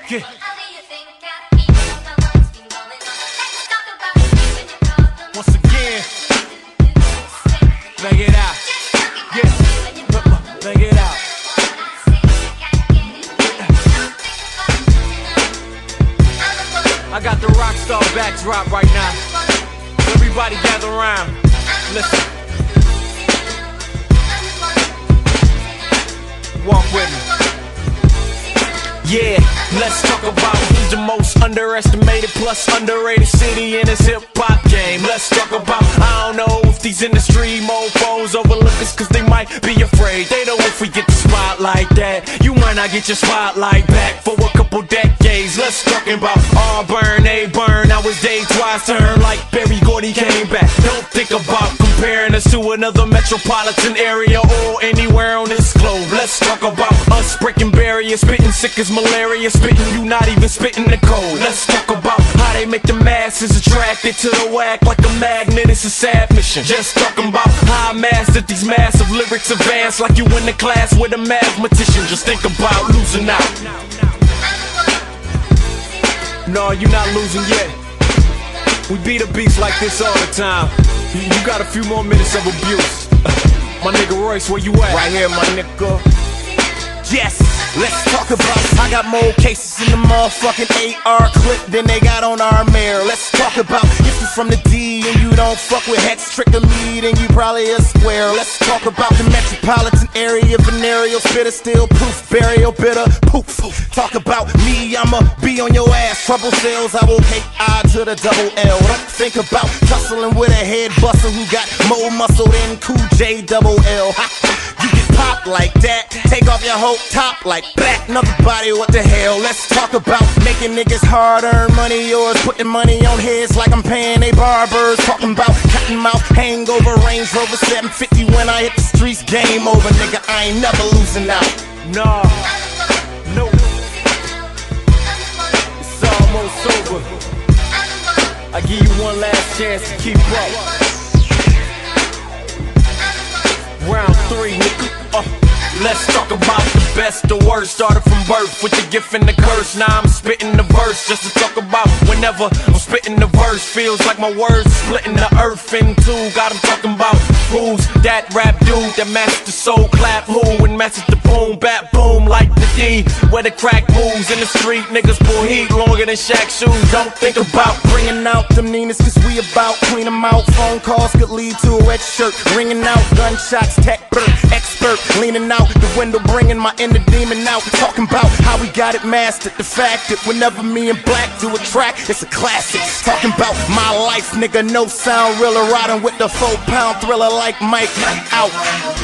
Yeah. Once again, bang it out. Yeah, bang it out. I got the rock star backdrop right now. Everybody gather around. Listen. Walk with me. Yeah, let's talk about who's the most underestimated plus underrated city in this hip-hop game. Let's talk about, I don't know if these industry mofos overlook us cause they might be afraid. They know if we get the spotlight that you might not get your spotlight back for a couple decades. Let's talk about Auburn, A-Burn, now it's day twice turn like Berry Gordy came back. Don't think about comparing us to another metropolitan area or anywhere on this globe. Let's talk about us breaking barriers, spitting sick as malaria, spitting you not even spitting the code. Let's talk about how they make the masses attracted to the whack like a magnet. It's a sad mission. Just talking about how I mastered these massive lyrics advanced like you in the class with a mathematician. Just think about losing out. No, you're not losing yet. We beat a beast like this all the time. You got a few more minutes of abuse. My nigga Royce, where you at? Right here, my nigga. Yes, let's talk about I got more cases in the motherfucking AR clip than they got on our mayor. Let's talk about if you from the D and you don't fuck with Hex, Trick or me, then you probably a square. Let's talk about the metropolitan area, venereal spitter, still proof, burial, bitter, poof. Talk about me, I'ma be on your ass. Trouble sales, I will K-I to the double L. Don't think about tussling with a head buster who got more muscle than Cool J double L. You get popped like that, take off your whole top like black. Another body, what the hell? Let's talk about making niggas hard-earned money. Yours putting money on heads like I'm paying they barbers. Talking about cottonmouth, hangover, Range Rover 750 when I hit the streets. Game over, nigga. I ain't never losing out. Nah, nope. It's almost over. I give you one last chance to keep up. Round 3, nigga. Let's talk about the best, the worst. Started from birth with the gift and the curse. Now I'm spitting the verse just to talk about whenever I'm spitting the verse. Feels like my words splitting the earth in two. Got 'em talking about who's that rap dude that matched the soul clap. Who and matches the boom, bap boom like the D. Where the crack moves in the street, niggas pull heat longer than Shaq shoes. Don't think about bringing out them Ninas cause we about clean them out. Phone calls could lead to a wet shirt. Ringing out gunshots, tech bird, expert. Leaning out the window, bringing my inner demon out. Talking about how we got it mastered. The fact that whenever me and Black do a track, it's a classic. Talking about my life, nigga, no sound, realer. Riding with the 4-pound thriller like Mike out.